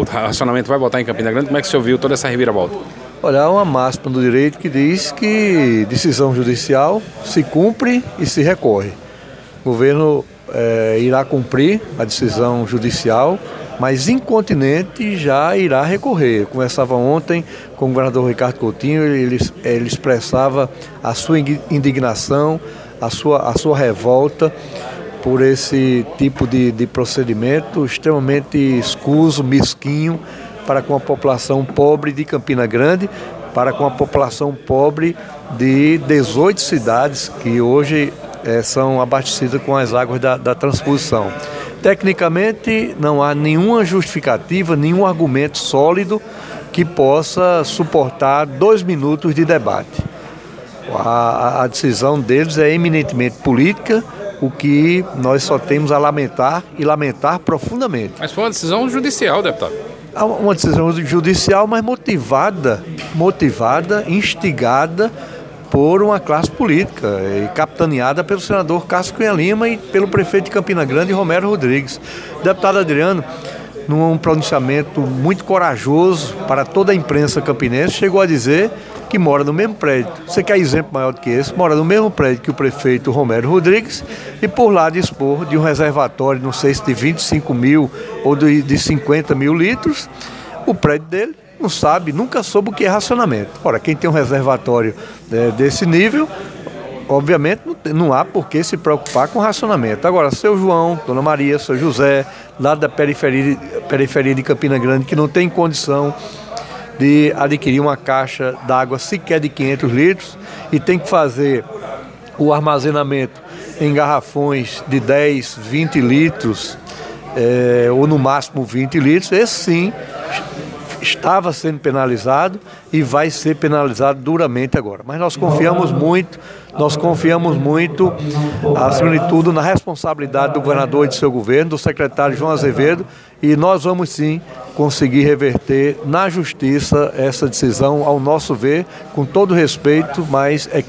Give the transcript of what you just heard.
racionamento vai votar em Campina Grande. Como é que o senhor viu toda essa reviravolta? Olha, há uma máxima do direito que diz que decisão judicial se cumpre e se recorre. O governo irá cumprir a decisão judicial, mas incontinente já irá recorrer. Eu conversava ontem com o governador Ricardo Coutinho, ele expressava a sua indignação, a sua revolta por esse tipo de procedimento extremamente escuso, mesquinho, para com a população pobre de Campina Grande, para com a população pobre de 18 cidades que hoje são abastecidas com as águas da transposição. Tecnicamente, não há nenhuma justificativa, nenhum argumento sólido que possa suportar 2 minutos de debate. A decisão deles é eminentemente política, o que nós só temos a lamentar e lamentar profundamente. Mas foi uma decisão judicial, deputado. Uma decisão judicial, mas motivada, instigada por uma classe política e capitaneada pelo senador Cássio Cunha Lima e pelo prefeito de Campina Grande, Romero Rodrigues. O deputado Adriano, num pronunciamento muito corajoso para toda a imprensa campinense, chegou a dizer que mora no mesmo prédio. Você quer exemplo maior do que esse? Mora no mesmo prédio que o prefeito Romero Rodrigues e por lá dispor de um reservatório, não sei se de 25 mil ou de 50 mil litros, o prédio dele não sabe, nunca soube o que é racionamento. Ora, quem tem um reservatório desse nível, obviamente não há por que se preocupar com racionamento. Agora, seu João, Dona Maria, seu José, lá da periferia de Campina Grande, que não tem condição de adquirir uma caixa d'água sequer de 500 litros e tem que fazer o armazenamento em garrafões de 10, 20 litros, ou no máximo 20 litros, esse sim estava sendo penalizado e vai ser penalizado duramente agora. Mas nós confiamos muito, acima de tudo, na responsabilidade do governador e de seu governo, do secretário João Azevedo, e nós vamos sim conseguir reverter na justiça essa decisão, ao nosso ver, com todo respeito, mas